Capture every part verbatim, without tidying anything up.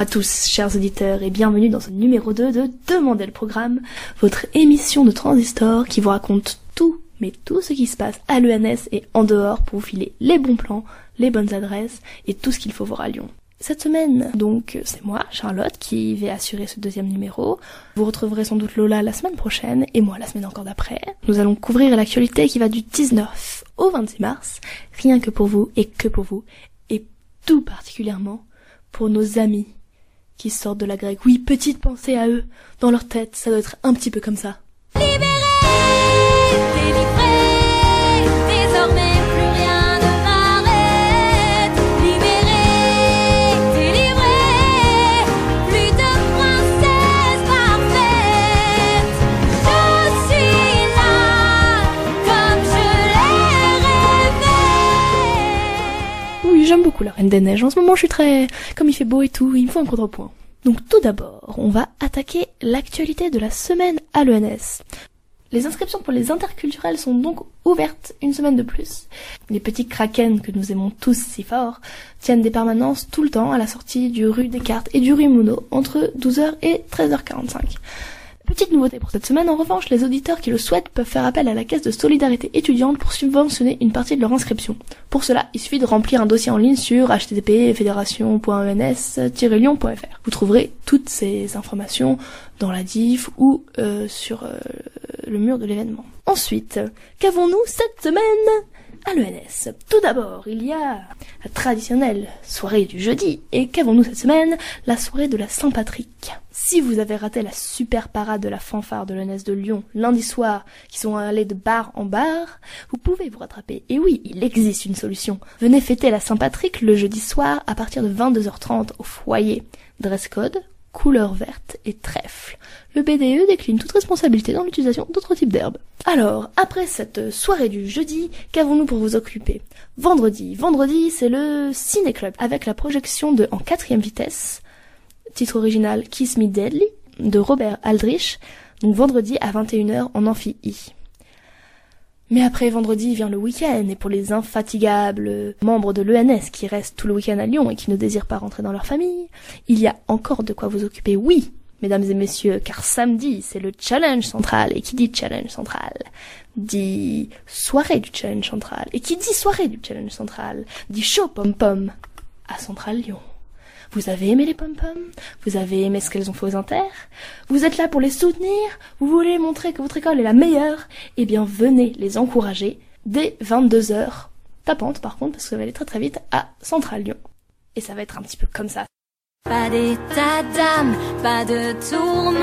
tous, chers auditeurs, et bienvenue dans ce numéro deux de Demandez le programme, votre émission de Transistor qui vous raconte tout, mais tout ce qui se passe à l'E N S et en dehors pour vous filer les bons plans, les bonnes adresses et tout ce qu'il faut voir à Lyon. Cette semaine, donc, c'est moi, Charlotte, qui vais assurer ce deuxième numéro. Vous retrouverez sans doute Lola la semaine prochaine, et moi la semaine encore d'après. Nous allons couvrir l'actualité qui va du dix-neuf au vingt-six mars, rien que pour vous et que pour vous, et tout particulièrement pour nos amis qui sortent de la grecque. Oui, petite pensée à eux, dans leur tête, ça doit être un petit peu comme ça. Libéré, délivré, désormais plus rien ne m'arrête. Libéré, délivré, plus de princesse parfaite. Je suis là, comme je l'ai rêvé. Oui, j'aime beaucoup la Reine des Neiges. En ce moment, je suis très... Comme il fait beau et tout, il me faut un contrepoint. Donc tout d'abord, on va attaquer l'actualité de la semaine à l'E N S. Les inscriptions pour les interculturels sont donc ouvertes une semaine de plus. Les petits kraken que nous aimons tous si fort tiennent des permanences tout le temps à la sortie du rue Descartes et du rue Mouneau entre douze heures et treize heures quarante-cinq. Petite nouveauté pour cette semaine, en revanche, les auditeurs qui le souhaitent peuvent faire appel à la caisse de solidarité étudiante pour subventionner une partie de leur inscription. Pour cela, il suffit de remplir un dossier en ligne sur h t t p fédération point e n s tiret lyon point f r. Vous trouverez toutes ces informations dans la diff ou euh, sur euh, le mur de l'événement. Ensuite, qu'avons-nous cette semaine à l'E N S? Tout d'abord, il y a la traditionnelle soirée du jeudi. Et qu'avons-nous cette semaine? La soirée de la Saint-Patrick. Si vous avez raté la super parade de la fanfare de l'E N S de Lyon lundi soir, qui sont allés de bar en bar, vous pouvez vous rattraper. Et oui, il existe une solution. Venez fêter la Saint-Patrick le jeudi soir à partir de vingt-deux heures trente au foyer. Dress code, couleur verte et trèfle. Le B D E décline toute responsabilité dans l'utilisation d'autres types d'herbes. Alors, après cette soirée du jeudi, qu'avons-nous pour vous occuper? Vendredi. Vendredi, c'est le Ciné-Club, avec la projection de En quatrième vitesse, titre original Kiss Me Deadly, de Robert Aldrich, donc vendredi à vingt et une heures en Amphi I. Mais après vendredi vient le week-end, et pour les infatigables membres de l'E N S qui restent tout le week-end à Lyon et qui ne désirent pas rentrer dans leur famille, il y a encore de quoi vous occuper, oui, mesdames et messieurs, car samedi, c'est le Challenge Central, et qui dit Challenge Central, dit soirée du Challenge Central, et qui dit soirée du Challenge Central, dit show pom-pom à Central Lyon. Vous avez aimé les pom-pom? Vous avez aimé ce qu'elles ont fait aux inter? Vous êtes là pour les soutenir? Vous voulez montrer que votre école est la meilleure? Eh bien, venez les encourager dès vingt-deux heures, tapante par contre, parce que ça va aller très très vite, à Central Lyon. Et ça va être un petit peu comme ça. Pas d'état d'âme, pas de tourment,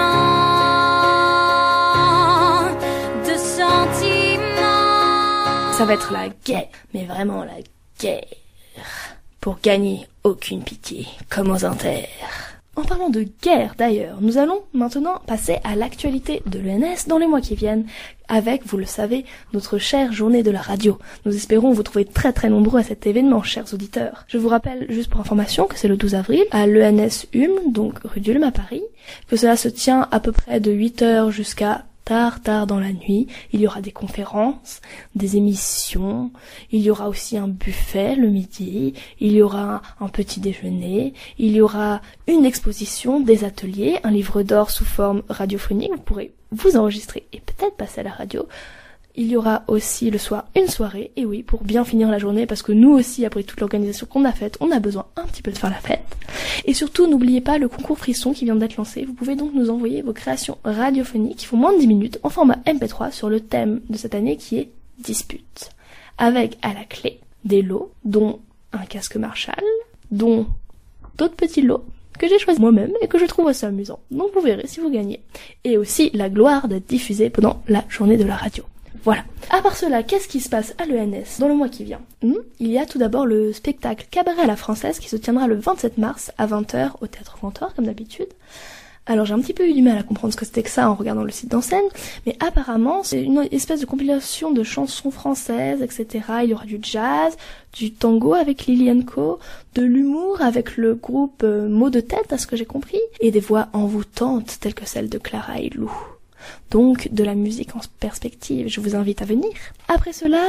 de sentiments. Ça va être la guerre, mais vraiment la guerre. Pour gagner aucune pitié, comme aux inter. En parlant de guerre d'ailleurs, nous allons maintenant passer à l'actualité de l'E N S dans les mois qui viennent, avec, vous le savez, notre chère journée de la radio. Nous espérons vous trouver très très nombreux à cet événement, chers auditeurs. Je vous rappelle, juste pour information, que c'est le douze avril, à l'E N S Ulm, donc rue d'Ulm à Paris, que cela se tient à peu près de huit heures jusqu'à tard, tard dans la nuit. Il y aura des conférences, des émissions, il y aura aussi un buffet le midi, il y aura un petit déjeuner, il y aura une exposition, des ateliers, un livre d'or sous forme radiophonique, vous pourrez vous enregistrer et peut-être passer à la radio. Il y aura aussi le soir une soirée, et oui, pour bien finir la journée, parce que nous aussi, après toute l'organisation qu'on a faite, on a besoin un petit peu de faire la fête. Et surtout, n'oubliez pas le concours Frisson qui vient d'être lancé. Vous pouvez donc nous envoyer vos créations radiophoniques qui font moins de dix minutes en format M P trois sur le thème de cette année qui est dispute. Avec à la clé des lots, dont un casque Marshall, dont d'autres petits lots que j'ai choisi moi-même et que je trouve assez amusant. Donc vous verrez si vous gagnez. Et aussi la gloire d'être diffusée pendant la journée de la radio. Voilà. À part cela, qu'est-ce qui se passe à l'E N S dans le mois qui vient? hmm Il y a tout d'abord le spectacle Cabaret à la française qui se tiendra le vingt-sept mars à vingt heures au Théâtre Cantor, comme d'habitude. Alors j'ai un petit peu eu du mal à comprendre ce que c'était que ça en regardant le site d'enseigne, mais apparemment c'est une espèce de compilation de chansons françaises, et cetera. Il y aura du jazz, du tango avec Liliane Co, de l'humour avec le groupe euh, Mots de tête, à ce que j'ai compris, et des voix envoûtantes telles que celle de Clara et Lou. Donc de la musique en perspective, je vous invite à venir. Après cela,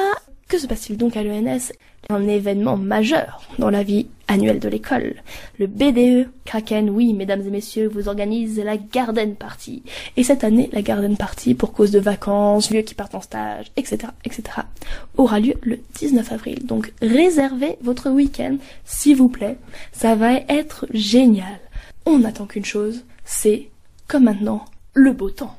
Que se passe-t-il donc à l'E N S ? Un événement majeur dans la vie annuelle de l'école. Le B D E, Kraken, oui, mesdames et messieurs, vous organise la Garden Party. Et cette année, la Garden Party, pour cause de vacances, vieux qui partent en stage, et cetera, et cetera, aura lieu le dix-neuf avril. Donc, réservez votre week-end, s'il vous plaît. Ça va être génial. On n'attend qu'une chose, c'est, comme maintenant, le beau temps.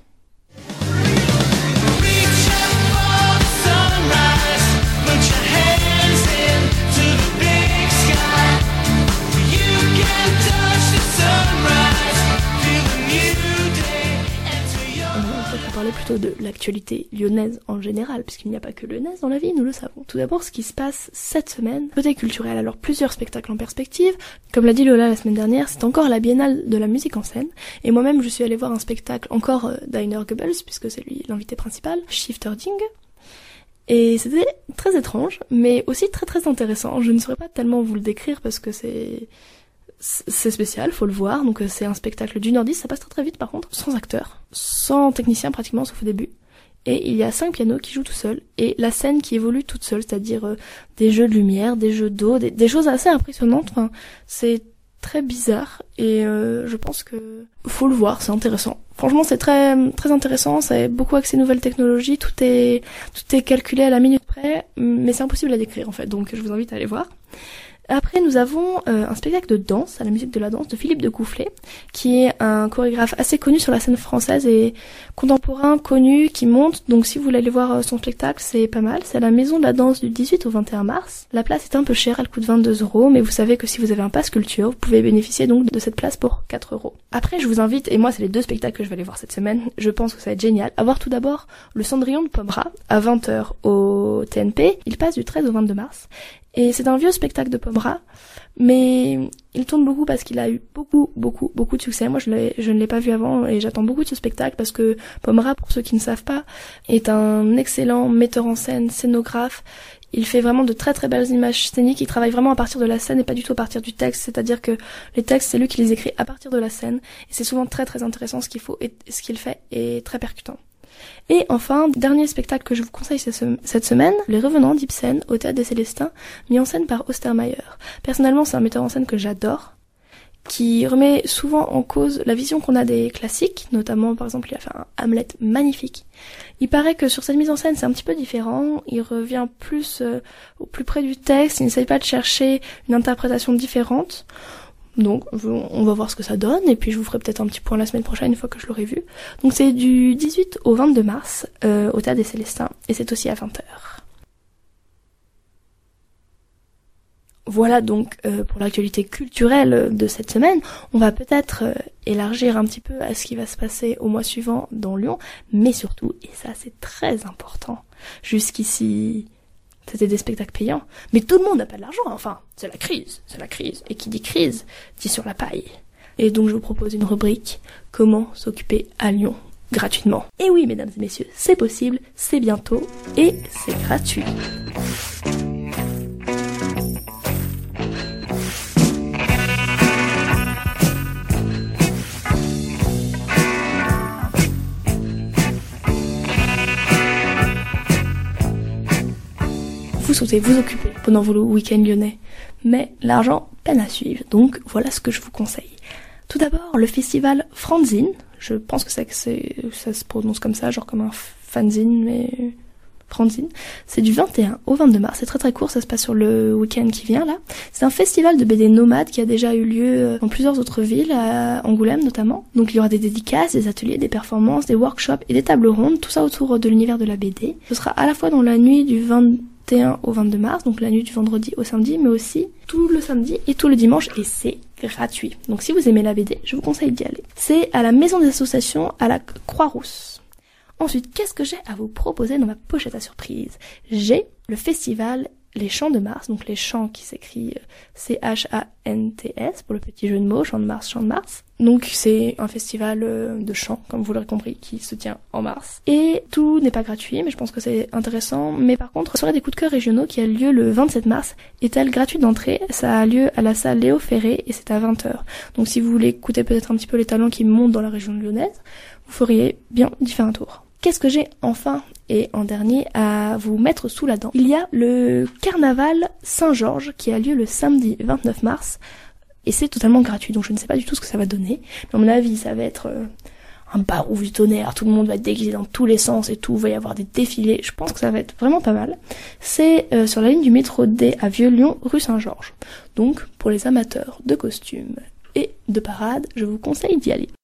Parler plutôt de l'actualité lyonnaise en général, puisqu'il n'y a pas que lyonnaise dans la vie, nous le savons. Tout d'abord, ce qui se passe cette semaine, côté culturel, alors plusieurs spectacles en perspective. Comme l'a dit Lola la semaine dernière, c'est encore la Biennale de la musique en scène, et moi-même je suis allée voir un spectacle encore euh, d'Heiner Goebbels, puisque c'est lui l'invité principal, Shifterding. Et c'était très étrange, mais aussi très très intéressant. Je ne saurais pas tellement vous le décrire parce que c'est... c'est spécial, faut le voir, donc c'est un spectacle d'une heure dix, ça passe très très vite par contre, sans acteur, sans technicien pratiquement, sauf au début. Et il y a cinq pianos qui jouent tout seuls, et la scène qui évolue toute seule, c'est-à-dire euh, des jeux de lumière, des jeux d'eau, des, des choses assez impressionnantes, enfin, c'est très bizarre, et euh, je pense que faut le voir, c'est intéressant. Franchement, c'est très très intéressant, c'est beaucoup axé nouvelles technologies, tout est tout est calculé à la minute près, mais c'est impossible à décrire en fait, donc je vous invite à aller voir. Après, nous avons euh, un spectacle de danse, à la musique de la danse, de Philippe de Coufflet, qui est un chorégraphe assez connu sur la scène française et contemporain, connu, qui monte. Donc si vous voulez aller voir euh, son spectacle, c'est pas mal. C'est à la Maison de la Danse du dix-huit au vingt et un mars. La place est un peu chère, elle coûte vingt-deux euros, mais vous savez que si vous avez un pass culture, vous pouvez bénéficier donc de cette place pour quatre euros. Après, je vous invite, et moi c'est les deux spectacles que je vais aller voir cette semaine, je pense que ça va être génial, à voir tout d'abord le Cendrillon de Pommera, à vingt heures au T N P. Il passe du treize au vingt-deux mars. Et c'est un vieux spectacle de Pommera, mais il tourne beaucoup parce qu'il a eu beaucoup, beaucoup, beaucoup de succès. Moi, je, l'ai, je ne l'ai pas vu avant et j'attends beaucoup de ce spectacle parce que Pommera, pour ceux qui ne savent pas, est un excellent metteur en scène, scénographe. Il fait vraiment de très très belles images scéniques, il travaille vraiment à partir de la scène et pas du tout à partir du texte, c'est-à-dire que les textes, c'est lui qui les écrit à partir de la scène, et c'est souvent très très intéressant ce qu'il faut et ce qu'il fait est très percutant. Et enfin, dernier spectacle que je vous conseille cette semaine, Les Revenants d'Ibsen au Théâtre des Célestins, mis en scène par Ostermayer. Personnellement, c'est un metteur en scène que j'adore, qui remet souvent en cause la vision qu'on a des classiques, notamment par exemple il a fait un Hamlet magnifique. Il paraît que sur cette mise en scène c'est un petit peu différent, il revient plus euh, au plus près du texte, il n'essaye pas de chercher une interprétation différente. Donc on va voir ce que ça donne et puis je vous ferai peut-être un petit point la semaine prochaine une fois que je l'aurai vu. Donc c'est du dix-huit au vingt-deux mars euh, au Théâtre des Célestins et c'est aussi à vingt heures. Voilà donc euh, pour l'actualité culturelle de cette semaine. On va peut-être euh, élargir un petit peu à ce qui va se passer au mois suivant dans Lyon, mais surtout, et ça c'est très important, jusqu'ici c'était des spectacles payants, mais tout le monde n'a pas de l'argent, enfin, c'est la crise, c'est la crise, et qui dit crise, dit sur la paille. Et donc je vous propose une rubrique, comment s'occuper à Lyon gratuitement. Et oui, mesdames et messieurs, c'est possible, c'est bientôt, et c'est gratuit. Vous souhaitez vous occuper pendant vos week-ends lyonnais, mais l'argent peine à suivre, donc voilà ce que je vous conseille. Tout d'abord, le festival Franzine, je pense que, c'est, que c'est, ça se prononce comme ça, genre comme un fanzine, mais Franzine. C'est du vingt et un au vingt-deux mars, c'est très très court, ça se passe sur le week-end qui vient là. C'est un festival de B D nomade qui a déjà eu lieu dans plusieurs autres villes, à Angoulême notamment. Donc il y aura des dédicaces, des ateliers, des performances, des workshops et des tables rondes, tout ça autour de l'univers de la B D. Ce sera à la fois dans la nuit du vingt et un au vingt-deux mars, donc la nuit du vendredi au samedi, mais aussi tout le samedi et tout le dimanche, et c'est gratuit. Donc si vous aimez la B D, je vous conseille d'y aller. C'est à la Maison des Associations à la Croix-Rousse. Ensuite, qu'est-ce que j'ai à vous proposer dans ma pochette à surprise ? J'ai le festival Les Chants de Mars, donc les chants qui s'écrit C H A N T S, pour le petit jeu de mots, Chants de Mars, Chants de Mars. Donc c'est un festival de chants, comme vous l'aurez compris, qui se tient en mars. Et tout n'est pas gratuit, mais je pense que c'est intéressant. Mais par contre, la soirée des coups de cœur régionaux qui a lieu le vingt-sept mars est-elle gratuite d'entrée ? Ça a lieu à la salle Léo Ferré et c'est à vingt heures. Donc si vous voulez écouter peut-être un petit peu les talents qui montent dans la région lyonnaise, vous feriez bien d'y faire un tour. Qu'est-ce que j'ai enfin et en dernier à vous mettre sous la dent? Il y a le carnaval Saint-Georges qui a lieu le samedi vingt-neuf mars et c'est totalement gratuit, donc je ne sais pas du tout ce que ça va donner. Mais à mon avis, ça va être euh, un barouf du tonnerre, tout le monde va être déguisé dans tous les sens et tout, il va y avoir des défilés, je pense que ça va être vraiment pas mal. C'est euh, sur la ligne du métro D à Vieux-Lyon, rue Saint-Georges. Donc pour les amateurs de costumes et de parade, je vous conseille d'y aller.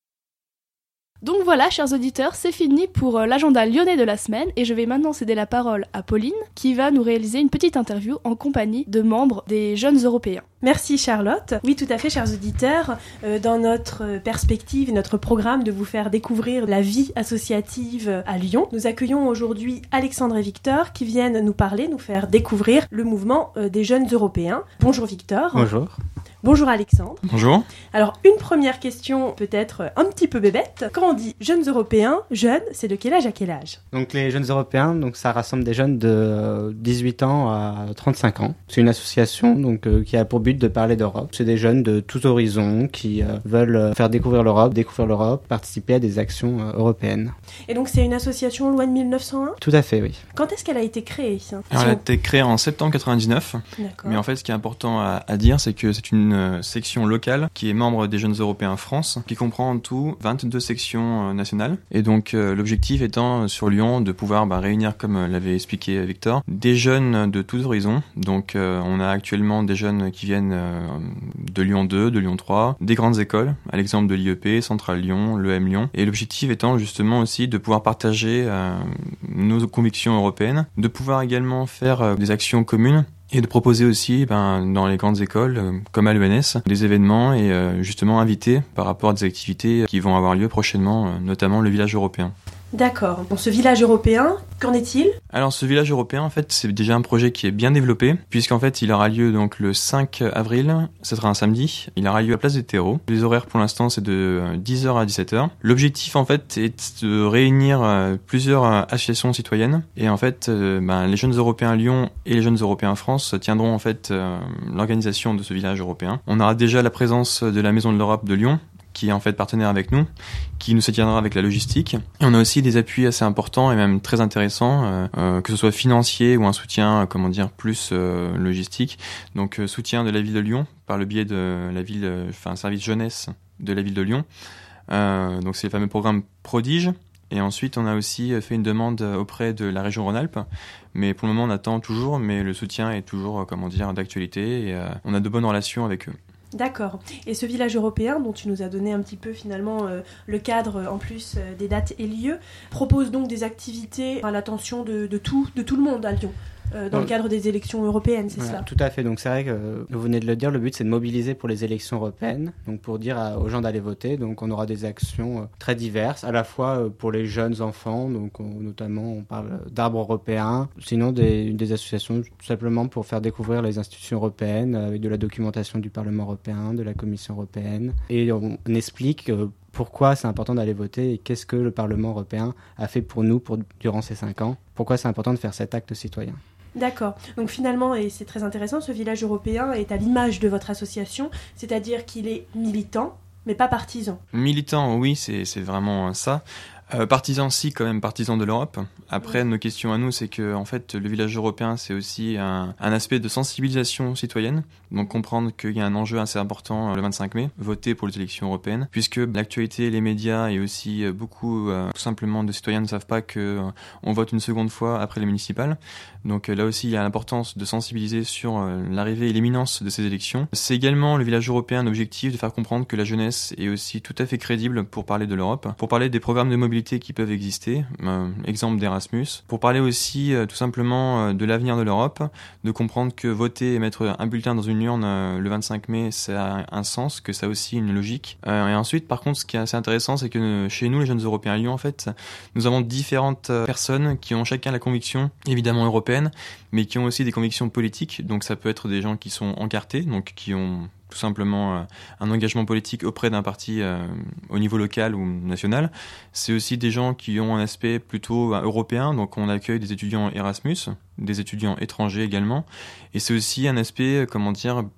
Donc voilà, chers auditeurs, c'est fini pour euh, l'agenda lyonnais de la semaine et je vais maintenant céder la parole à Pauline qui va nous réaliser une petite interview en compagnie de membres des Jeunes Européens. Merci Charlotte. Oui, tout à fait, chers auditeurs. Euh, dans notre perspective, notre programme de vous faire découvrir la vie associative à Lyon, nous accueillons aujourd'hui Alexandre et Victor qui viennent nous parler, nous faire découvrir le mouvement euh, des Jeunes Européens. Bonjour Victor. Bonjour. Bonjour Alexandre. Bonjour. Alors, une première question peut-être un petit peu bébête. Quand on dit Jeunes Européens, jeunes, c'est de quel âge à quel âge? Donc les Jeunes Européens, donc ça rassemble des jeunes de dix-huit ans à trente-cinq ans. C'est une association donc euh, qui a pour but de parler d'Europe. C'est des jeunes de tous horizons qui euh, veulent faire découvrir l'Europe, découvrir l'Europe, participer à des actions euh, européennes. Et donc c'est une association loi de mille neuf cent un? Tout à fait, oui. Quand est-ce qu'elle a été créée? Alors, elle a été créée en septembre quatre-vingt-dix-neuf. D'accord. Mais en fait, ce qui est important à, à dire, c'est que c'est une euh, section locale qui est membre des Jeunes Européens France, qui comprend en tout vingt-deux sections euh, nationales. Et donc euh, l'objectif étant euh, sur Lyon de pouvoir bah, réunir, comme euh, l'avait expliqué Victor, des jeunes de tous horizons. Donc euh, on a actuellement des jeunes qui viennent euh, de Lyon deux, de Lyon trois, des grandes écoles, à l'exemple de l'I E P, Centrale Lyon, l'E M Lyon. Et l'objectif étant justement aussi de pouvoir partager euh, nos convictions européennes, de pouvoir également faire euh, des actions communes et de proposer aussi ben, dans les grandes écoles, euh, comme à l'E N S, des événements et euh, justement inviter par rapport à des activités qui vont avoir lieu prochainement, euh, notamment le village européen. D'accord. Bon, ce village européen, qu'en est-il? Alors ce village européen, en fait, c'est déjà un projet qui est bien développé, puisqu'en fait, il aura lieu donc le cinq avril, ce sera un samedi, il aura lieu à la place des terreaux. Les horaires pour l'instant, c'est de dix heures à dix-sept heures. L'objectif, en fait, est de réunir euh, plusieurs euh, associations citoyennes, et en fait, euh, ben, les Jeunes Européens Lyon et les Jeunes Européens France tiendront en fait euh, l'organisation de ce village européen. On aura déjà la présence de la Maison de l'Europe de Lyon, qui est en fait partenaire avec nous, qui nous soutiendra avec la logistique. Et on a aussi des appuis assez importants et même très intéressants, euh, euh, que ce soit financier ou un soutien, euh, comment dire, plus euh, logistique. Donc euh, soutien de la ville de Lyon par le biais de la ville, enfin euh, service jeunesse de la ville de Lyon. Euh, donc c'est le fameux programme Prodige. Et ensuite, on a aussi fait une demande auprès de la région Rhône-Alpes. Mais pour le moment, on attend toujours, mais le soutien est toujours, comment dire, d'actualité. Et euh, on a de bonnes relations avec eux. D'accord. Et ce village européen, dont tu nous as donné un petit peu finalement euh, le cadre en plus euh, des dates et lieux, propose donc des activités à l'attention de, de, tout, de tout le monde à Lyon. Euh, dans Ouais. le cadre des élections européennes, c'est Voilà, cela? tout à fait. Donc c'est vrai que vous venez de le dire, le but c'est de mobiliser pour les élections européennes, donc pour dire à- aux gens d'aller voter. Donc on aura des actions euh, très diverses, à la fois euh, pour les jeunes enfants, donc on- notamment on parle d'arbres européens, sinon des, des associations tout simplement pour faire découvrir les institutions européennes euh, avec de la documentation du Parlement européen, de la Commission européenne, et on, on explique euh, pourquoi c'est important d'aller voter et qu'est-ce que le Parlement européen a fait pour nous pour, durant ces cinq ans, pourquoi c'est important de faire cet acte citoyen. D'accord. Donc finalement, et c'est très intéressant, ce village européen est à l'image de votre association, c'est-à-dire qu'il est militant, mais pas partisan. Militant, oui, c'est, c'est vraiment ça. Euh, partisan, si, quand même, partisan de l'Europe. Après, nos questions à nous, c'est que, en fait, le village européen, c'est aussi un, un aspect de sensibilisation citoyenne. Donc, comprendre qu'il y a un enjeu assez important le vingt-cinq mai, voter pour les élections européennes, puisque l'actualité, les médias et aussi beaucoup, euh, tout simplement, de citoyens ne savent pas que euh, on vote une seconde fois après les municipales. Donc, euh, là aussi, il y a l'importance de sensibiliser sur euh, l'arrivée et l'imminence de ces élections. C'est également le village européen un objectif de faire comprendre que la jeunesse est aussi tout à fait crédible pour parler de l'Europe, pour parler des programmes de mobilité qui peuvent exister, euh, exemple d'Erasmus, pour parler aussi euh, tout simplement euh, de l'avenir de l'Europe, de comprendre que voter et mettre un bulletin dans une urne euh, le vingt-cinq mai, ça a un sens, que ça a aussi une logique. Euh, et ensuite, par contre, ce qui est assez intéressant, c'est que euh, chez nous, les Jeunes Européens à Lyon, en fait, nous avons différentes euh, personnes qui ont chacun la conviction, évidemment européenne, mais qui ont aussi des convictions politiques. Donc ça peut être des gens qui sont encartés, donc qui ont tout simplement euh, un engagement politique auprès d'un parti euh, au niveau local ou national. C'est aussi des gens qui ont un aspect plutôt euh, européen, donc on accueille des étudiants Erasmus, des étudiants étrangers également, et c'est aussi un aspect, euh, comment dire,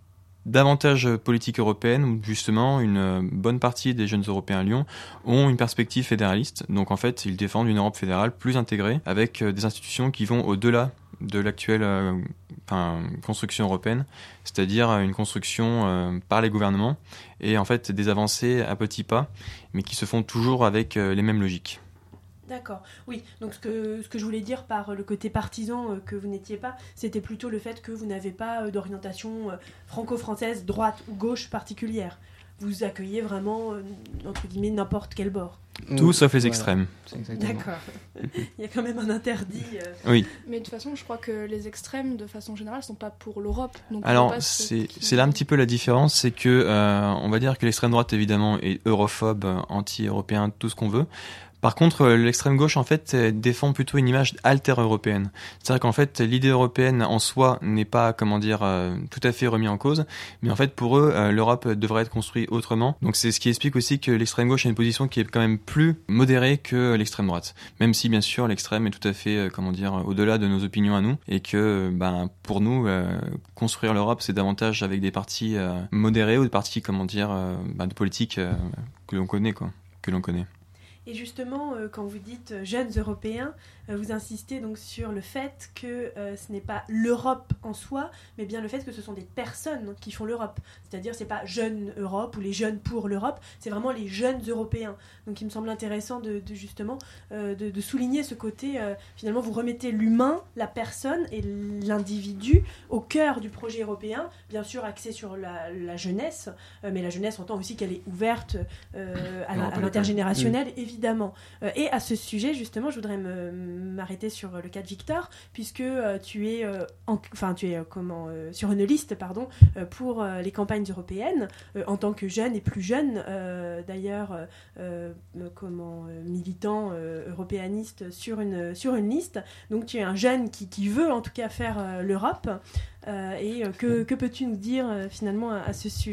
davantage politique européenne, où justement une bonne partie des jeunes Européens à Lyon ont une perspective fédéraliste. Donc en fait, ils défendent une Europe fédérale plus intégrée, avec des institutions qui vont au-delà de l'actuelle euh, enfin, construction européenne, c'est-à-dire une construction euh, par les gouvernements, et en fait des avancées à petits pas, mais qui se font toujours avec euh, les mêmes logiques. D'accord, oui. Donc ce que, ce que je voulais dire par le côté partisan euh, que vous n'étiez pas, c'était plutôt le fait que vous n'avez pas euh, d'orientation euh, franco-française, droite ou gauche particulière. Vous accueillez vraiment, euh, entre guillemets, n'importe quel bord. Tout Oui, sauf les voilà. extrêmes. C'est exactement. D'accord. Il y a quand même un interdit. euh. Oui. Mais de toute façon, je crois que les extrêmes, de façon générale, sont pas pour l'Europe. Donc Alors, faut pas se- c'est qui- c'est là un petit peu la différence, c'est que euh, on va dire que l'extrême droite, évidemment, est europhobe, anti-européen, tout ce qu'on veut. Par contre, euh, l'extrême gauche, en fait, euh, défend plutôt une image alter-européenne. C'est-à-dire qu'en fait, l'idée européenne en soi n'est pas, comment dire, euh, tout à fait remise en cause, mais en fait, pour eux, euh, l'Europe devrait être construite autrement. Donc c'est ce qui explique aussi que l'extrême gauche a une position qui est quand même plus modérée que l'extrême droite. Même si, bien sûr, l'extrême est tout à fait, euh, comment dire, au-delà de nos opinions à nous, et que, euh, ben, pour nous, euh, construire l'Europe, c'est davantage avec des partis euh, modérés ou des partis, comment dire, euh, ben, de politique euh, que l'on connaît, quoi, que l'on connaît. Et justement, euh, quand vous dites euh, jeunes Européens, euh, vous insistez donc sur le fait que euh, ce n'est pas l'Europe en soi, mais bien le fait que ce sont des personnes qui font l'Europe. C'est-à-dire, c'est pas Jeunes Europe ou les jeunes pour l'Europe, c'est vraiment les jeunes Européens. Donc, il me semble intéressant de, de justement euh, de, de souligner ce côté. Euh, finalement, vous remettez l'humain, la personne et l'individu au cœur du projet européen. Bien sûr, axé sur la, la jeunesse, euh, mais la jeunesse entend aussi qu'elle est ouverte euh, à, la- à l'intergénérationnel, évidemment. Évidemment. Euh, et à ce sujet, justement, je voudrais me, m'arrêter sur le cas de Victor, puisque euh, tu es, euh, en, enfin, tu es euh, comment, euh, sur une liste pardon, euh, pour euh, les campagnes européennes, euh, en tant que jeune et plus jeune, euh, d'ailleurs, euh, euh, comment, euh, militant euh, européaniste sur une, sur une liste. Donc tu es un jeune qui, qui veut en tout cas faire euh, l'Europe. Euh, et euh, que, que peux-tu nous dire euh, finalement à, à ce sujet ?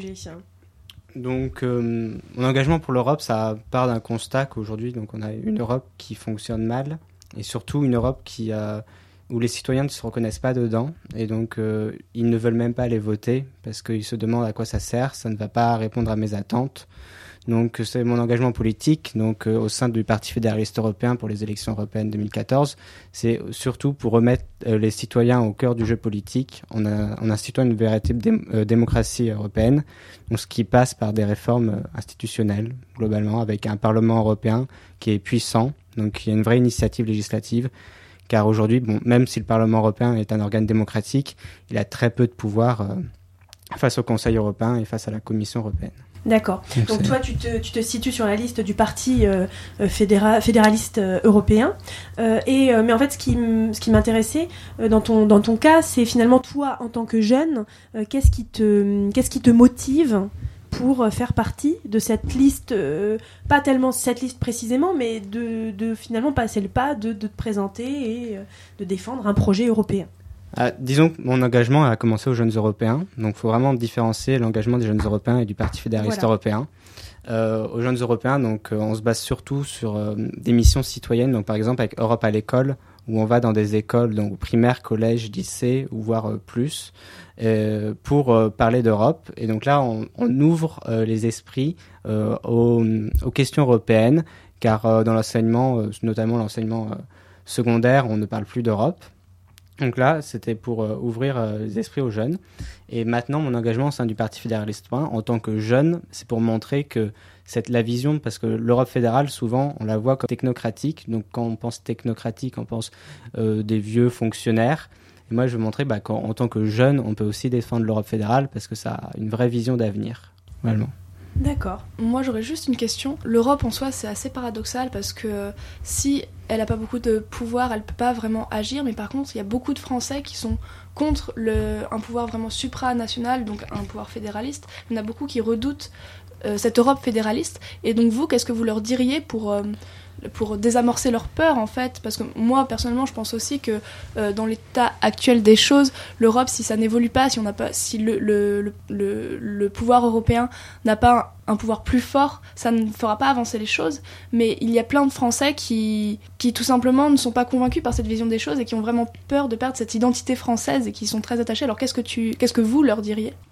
Donc, euh, mon engagement pour l'Europe, ça part d'un constat qu'aujourd'hui, donc, on a une Europe qui fonctionne mal, et surtout une Europe qui, euh, où les citoyens ne se reconnaissent pas dedans, et donc euh, ils ne veulent même pas aller voter, parce qu'ils se demandent à quoi ça sert, ça ne va pas répondre à mes attentes. Donc, c'est mon engagement politique, donc euh, au sein du Parti fédéraliste européen pour les élections européennes deux mille quatorze, c'est surtout pour remettre euh, les citoyens au cœur du jeu politique en, a, en instituant une véritable dé- euh, démocratie européenne, donc ce qui passe par des réformes euh, institutionnelles, globalement, avec un Parlement européen qui est puissant, donc il y a une vraie initiative législative, car aujourd'hui, bon, même si le Parlement européen est un organe démocratique, il a très peu de pouvoir euh, face au Conseil européen et face à la Commission européenne. D'accord. Donc, Donc c'est- toi, tu te, tu te situes sur la liste du parti euh, euh, fédéra- fédéraliste euh, européen. Euh, et, euh, mais en fait, ce qui, m- ce qui m'intéressait euh, dans, ton, dans ton cas, c'est finalement toi, en tant que jeune, euh, qu'est-ce qui te, qu'est-ce qui te motive pour euh, faire partie de cette liste, euh, pas tellement cette liste précisément, mais de, de finalement passer le pas de, de te présenter et euh, de défendre un projet européen. Ah, disons que mon engagement a commencé aux jeunes européens, donc il faut vraiment différencier l'engagement des jeunes européens et du Parti fédéraliste Voilà. européen. Euh, aux jeunes européens, donc, euh, on se base surtout sur euh, des missions citoyennes, donc par exemple avec Europe à l'école, où on va dans des écoles, donc primaires, collèges, lycées, ou voire euh, plus, euh, pour euh, parler d'Europe. Et donc là, on, on ouvre euh, les esprits euh, aux, aux questions européennes, car euh, dans l'enseignement, euh, notamment l'enseignement euh, secondaire, on ne parle plus d'Europe. Donc là, c'était pour euh, ouvrir euh, les esprits aux jeunes. Et maintenant, mon engagement au sein du Parti fédéraliste en tant que jeune, c'est pour montrer que cette, la vision, parce que l'Europe fédérale, souvent, on la voit comme technocratique. Donc quand on pense technocratique, on pense euh, des vieux fonctionnaires. Et moi, je veux montrer bah, qu'en en tant que jeune, on peut aussi défendre l'Europe fédérale parce que ça a une vraie vision d'avenir. Vraiment. D'accord. Moi, j'aurais juste une question. L'Europe en soi, c'est assez paradoxal parce que si elle n'a pas beaucoup de pouvoir, elle peut pas vraiment agir. Mais par contre, il y a beaucoup de Français qui sont contre le, un pouvoir vraiment supranational, donc un pouvoir fédéraliste. Il y en a beaucoup qui redoutent euh, cette Europe fédéraliste. Et donc vous, qu'est-ce que vous leur diriez pour... Euh, pour désamorcer leur peur en fait, parce que moi personnellement je pense aussi que euh, dans l'état actuel des choses, l'Europe, si ça n'évolue pas, si on n'a pas, si le, le, le, le, le pouvoir européen n'a pas un, un pouvoir plus fort, ça ne fera pas avancer les choses. Mais il y a plein de Français qui, qui tout simplement ne sont pas convaincus par cette vision des choses et qui ont vraiment peur de perdre cette identité française et qui sont très attachés. Alors qu'est-ce que tu, qu'est-ce que vous leur diriez ?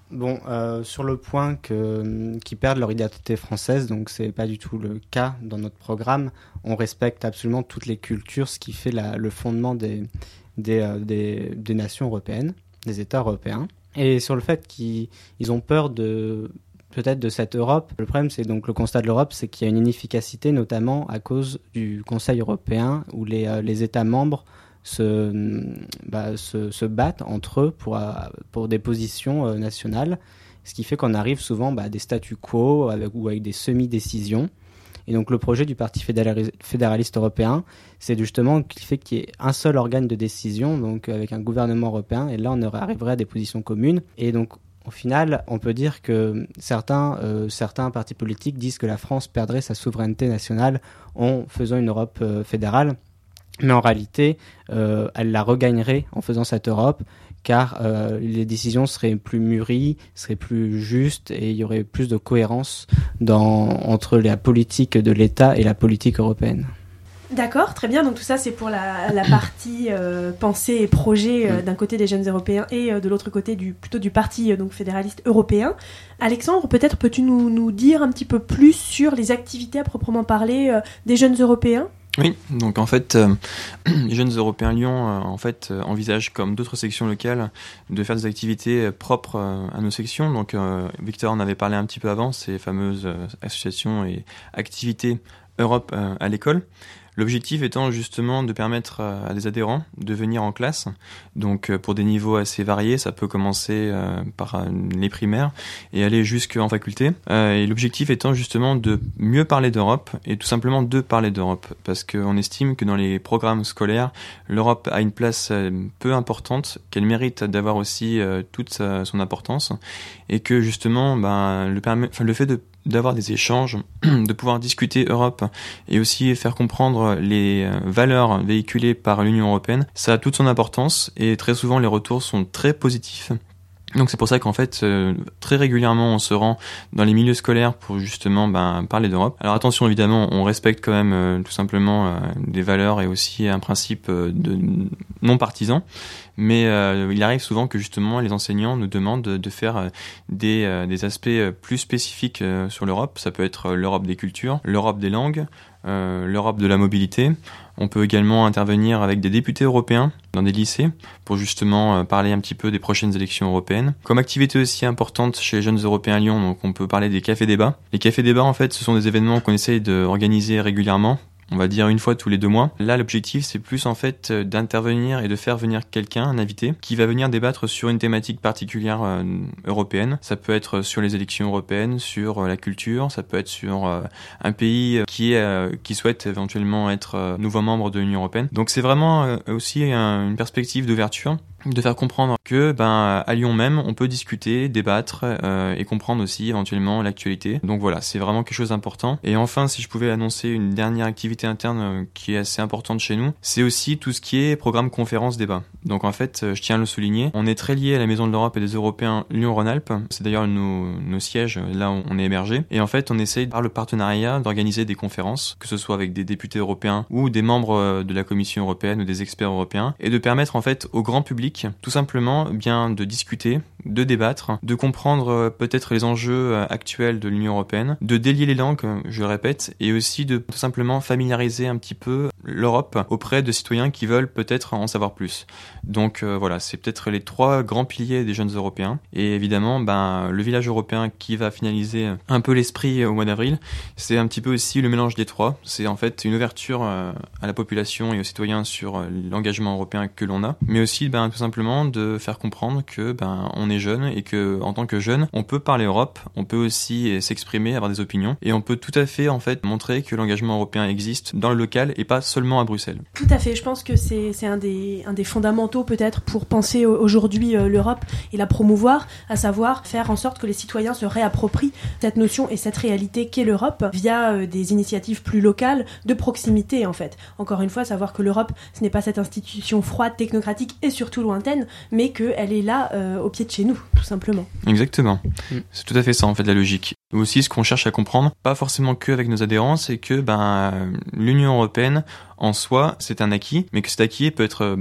Bon, euh, sur le point que, qu'ils perdent leur identité française, donc c'est pas du tout le cas dans notre programme. On respecte absolument toutes les cultures, ce qui fait la, le fondement des, des, euh, des, des nations européennes, des États européens. Et sur le fait qu'ils ils ont peur de peut-être de cette Europe, le problème c'est donc le constat de l'Europe, c'est qu'il y a une inefficacité, notamment à cause du Conseil européen, où les, euh, les États membres Se, bah, se, se battent entre eux pour, pour des positions euh, nationales, ce qui fait qu'on arrive souvent bah, à des statu quo avec, ou avec des semi-décisions. Et donc le projet du Parti fédéralis- fédéraliste européen, c'est justement qu'il fait qu'il y ait un seul organe de décision, donc avec un gouvernement européen, et là on arriverait à des positions communes. Et donc au final, on peut dire que certains, euh, certains partis politiques disent que la France perdrait sa souveraineté nationale en faisant une Europe euh, fédérale. Mais en réalité, euh, elle la regagnerait en faisant cette Europe, car euh, les décisions seraient plus mûries, seraient plus justes, et il y aurait plus de cohérence dans, entre la politique de l'État et la politique européenne. D'accord, très bien. Donc tout ça, c'est pour la, la partie euh, pensée et projet euh, d'un côté des jeunes européens et euh, de l'autre côté du, plutôt du parti euh, donc fédéraliste européen. Alexandre, peut-être peux-tu nous, nous dire un petit peu plus sur les activités à proprement parler euh, des jeunes européens ? Oui, donc en fait, euh, les jeunes européens Lyon euh, en fait euh, envisagent, comme d'autres sections locales, de faire des activités euh, propres euh, à nos sections. Donc euh, Victor en avait parlé un petit peu avant, ces fameuses euh, associations et activités Europe euh, à l'école. L'objectif étant justement de permettre à des adhérents de venir en classe, donc pour des niveaux assez variés, ça peut commencer par les primaires et aller jusqu'en faculté. Et l'objectif étant justement de mieux parler d'Europe et tout simplement de parler d'Europe, parce qu'on estime que dans les programmes scolaires, l'Europe a une place peu importante, qu'elle mérite d'avoir aussi toute sa, son importance, et que justement ben, le, permet, enfin, le fait de d'avoir des échanges, de pouvoir discuter Europe et aussi faire comprendre les valeurs véhiculées par l'Union européenne, ça a toute son importance et très souvent les retours sont très positifs. Donc c'est pour ça qu'en fait, euh, très régulièrement, on se rend dans les milieux scolaires pour justement ben, parler d'Europe. Alors attention, évidemment, on respecte quand même euh, tout simplement euh, des valeurs et aussi un principe euh, de non partisan. Mais euh, il arrive souvent que justement les enseignants nous demandent de, de faire euh, des, euh, des aspects plus spécifiques euh, sur l'Europe. Ça peut être l'Europe des cultures, l'Europe des langues, euh, l'Europe de la mobilité. On peut également intervenir avec des députés européens dans des lycées pour justement parler un petit peu des prochaines élections européennes. Comme activité aussi importante chez les jeunes européens à Lyon, donc on peut parler des cafés débats. Les cafés débats, en fait, ce sont des événements qu'on essaye d'organiser régulièrement. On va dire une fois tous les deux mois. Là, l'objectif, c'est plus en fait d'intervenir et de faire venir quelqu'un, un invité, qui va venir débattre sur une thématique particulière euh, européenne. Ça peut être sur les élections européennes, sur euh, la culture, ça peut être sur euh, un pays qui, est, euh, qui souhaite éventuellement être euh, nouveau membre de l'Union européenne. Donc c'est vraiment euh, aussi un, une perspective d'ouverture, de faire comprendre que ben à Lyon même on peut discuter, débattre euh, et comprendre aussi éventuellement l'actualité. Donc voilà, c'est vraiment quelque chose d'important. Et enfin, si je pouvais annoncer une dernière activité interne euh, qui est assez importante chez nous, c'est aussi tout ce qui est programme conférence débat. Donc en fait, euh, je tiens à le souligner, on est très lié à la Maison de l'Europe et des Européens Lyon-Rhône-Alpes. C'est d'ailleurs nos, nos sièges, là où on est hébergé. Et en fait, on essaye par le partenariat d'organiser des conférences, que ce soit avec des députés européens ou des membres de la Commission européenne ou des experts européens, et de permettre en fait au grand public tout simplement bien de discuter, de débattre, de comprendre peut-être les enjeux actuels de l'Union européenne, de délier les langues, je le répète, et aussi de tout simplement familiariser un petit peu l'Europe auprès de citoyens qui veulent peut-être en savoir plus. Donc euh, voilà, c'est peut-être les trois grands piliers des jeunes européens. Et évidemment, ben, le village européen qui va finaliser un peu l'esprit au mois d'avril, c'est un petit peu aussi le mélange des trois. C'est en fait une ouverture euh, à la population et aux citoyens sur euh, l'engagement européen que l'on a, mais aussi ben, tout simplement de faire comprendre que ben, on est jeune et que en tant que jeune, on peut parler Europe, on peut aussi s'exprimer, avoir des opinions, et on peut tout à fait en fait montrer que l'engagement européen existe dans le local et pas seulement à Bruxelles. Tout à fait, je pense que c'est, c'est un, des, un des fondamentaux peut-être pour penser aujourd'hui euh, l'Europe et la promouvoir, à savoir faire en sorte que les citoyens se réapproprient cette notion et cette réalité qu'est l'Europe via euh, des initiatives plus locales, de proximité en fait. Encore une fois, savoir que l'Europe, ce n'est pas cette institution froide, technocratique et surtout lointaine, mais qu'elle est là euh, au pied de chez nous, tout simplement. Exactement, mmh. C'est tout à fait ça en fait la logique. Nous aussi, ce qu'on cherche à comprendre, pas forcément que avec nos adhérents, c'est que ben, l'Union européenne, en soi, c'est un acquis, mais que cet acquis peut être ben,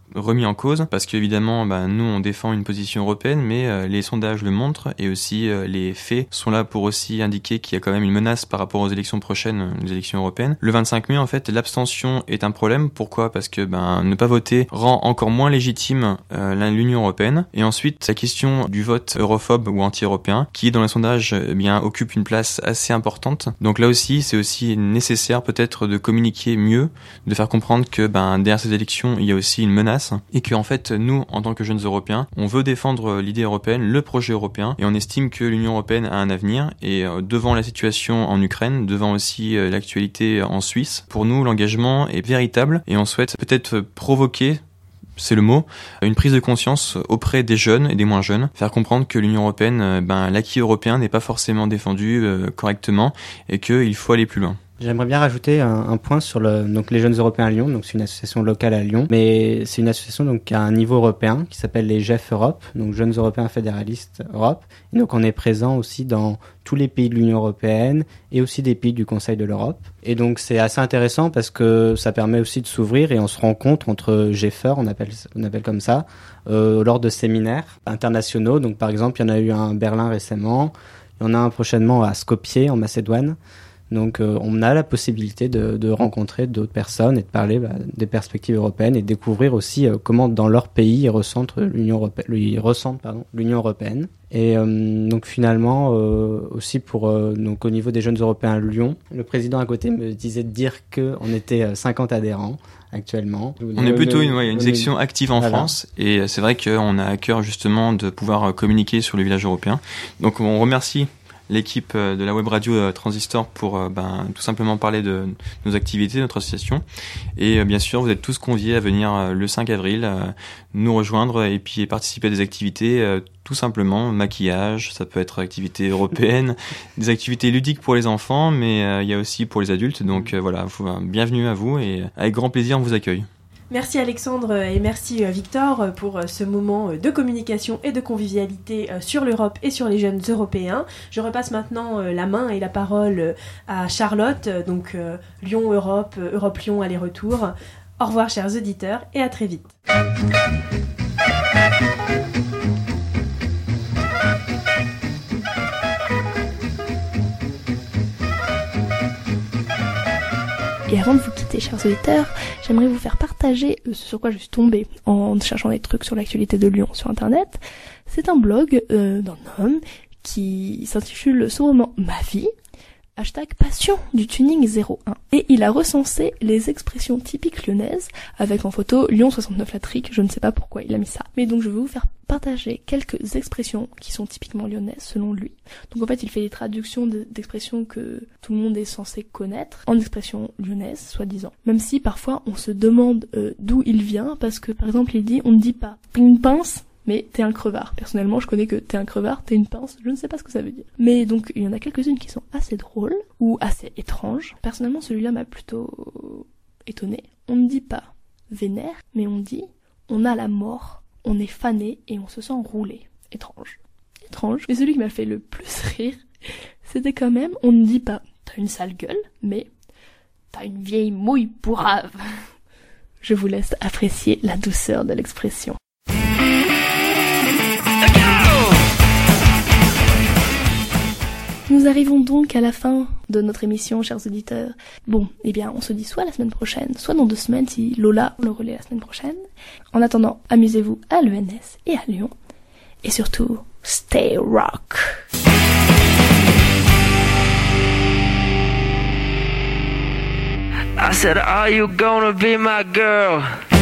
remis en cause parce qu'évidemment, bah, nous, on défend une position européenne, mais euh, les sondages le montrent et aussi euh, les faits sont là pour aussi indiquer qu'il y a quand même une menace par rapport aux élections prochaines, les élections européennes. Le vingt-cinq mai, en fait, l'abstention est un problème. Pourquoi ? Parce que ben, ne pas voter rend encore moins légitime euh, l'Union européenne. Et ensuite, la question du vote europhobe ou anti-européen, qui dans les sondages eh bien, occupe une place assez importante. Donc là aussi, c'est aussi nécessaire peut-être de communiquer mieux, de faire comprendre que ben, derrière ces élections, il y a aussi une menace et que en fait, nous, en tant que jeunes Européens, on veut défendre l'idée européenne, le projet européen, et on estime que l'Union européenne a un avenir. Et euh, devant la situation en Ukraine, devant aussi euh, l'actualité en Suisse, pour nous, l'engagement est véritable et on souhaite peut-être provoquer, c'est le mot, une prise de conscience auprès des jeunes et des moins jeunes, faire comprendre que l'Union européenne, ben, l'acquis européen n'est pas forcément défendu euh, correctement et qu'il faut aller plus loin. J'aimerais bien rajouter un, un point sur le, donc les Jeunes Européens à Lyon. Donc c'est une association locale à Lyon, mais c'est une association donc à un niveau européen qui s'appelle les G E F Europe, donc Jeunes Européens Fédéralistes Europe. Et donc on est présent aussi dans tous les pays de l'Union européenne et aussi des pays du Conseil de l'Europe. Et donc c'est assez intéressant parce que ça permet aussi de s'ouvrir et on se rencontre entre G F E R, on appelle on appelle comme ça, euh, lors de séminaires internationaux. Donc par exemple il y en a eu un à Berlin récemment, il y en a un prochainement à Skopje en Macédoine. Donc euh, on a la possibilité de, de rencontrer d'autres personnes et de parler bah, des perspectives européennes et de découvrir aussi euh, comment dans leur pays ils ressentent l'Union européenne, ils ressentent pardon l'Union européenne. Et euh, donc finalement euh, aussi pour euh, donc au niveau des Jeunes Européens à Lyon, le président à côté me disait de dire que on était cinquante adhérents actuellement. On est plutôt une, ouais, une section active en voilà. France et c'est vrai qu'on a à cœur justement de pouvoir communiquer sur le village européen. Donc on remercie l'équipe de la web radio Transistor pour ben, tout simplement parler de nos activités, de notre association. Et bien sûr, vous êtes tous conviés à venir le cinq avril nous rejoindre et puis participer à des activités tout simplement, maquillage, ça peut être activités européennes, des activités ludiques pour les enfants, mais il y a aussi pour les adultes. Donc voilà, bienvenue à vous et avec grand plaisir on vous accueille. Merci Alexandre et merci Victor pour ce moment de communication et de convivialité sur l'Europe et sur les jeunes européens. Je repasse maintenant la main et la parole à Charlotte, donc Lyon-Europe, Europe-Lyon aller-retour. Au revoir chers auditeurs et à très vite. Et avant de vous quitter, chers auditeurs, j'aimerais vous faire partager ce sur quoi je suis tombée en cherchant des trucs sur l'actualité de Lyon sur Internet. C'est un blog euh, d'un homme qui s'intitule sobrement « Ma vie », hashtag passion du tuning zéro un. Et il a recensé les expressions typiques lyonnaises, avec en photo Lyon soixante-neuf la trique, je ne sais pas pourquoi il a mis ça. Mais donc je vais vous faire partager quelques expressions qui sont typiquement lyonnaises selon lui. Donc en fait il fait des traductions de, d'expressions que tout le monde est censé connaître en expressions lyonnaises, soi-disant. Même si parfois on se demande euh, d'où il vient, parce que par exemple il dit on ne dit pas une pince, mais t'es un crevard. Personnellement, je connais que t'es un crevard, t'es une pince, je ne sais pas ce que ça veut dire. Mais donc, il y en a quelques-unes qui sont assez drôles, ou assez étranges. Personnellement, celui-là m'a plutôt étonnée. On ne dit pas vénère, mais on dit on a la mort, on est fané et on se sent roulé. Étrange. Étrange. Mais celui qui m'a fait le plus rire, c'était quand même, on ne dit pas t'as une sale gueule, mais t'as une vieille mouille pourrave. Je vous laisse apprécier la douceur de l'expression. Nous arrivons donc à la fin de notre émission, chers auditeurs. Bon, eh bien, on se dit soit la semaine prochaine, soit dans deux semaines si Lola le relaie la semaine prochaine. En attendant, amusez-vous à l'E N S et à Lyon. Et surtout, stay rock! I said, are you gonna be my girl?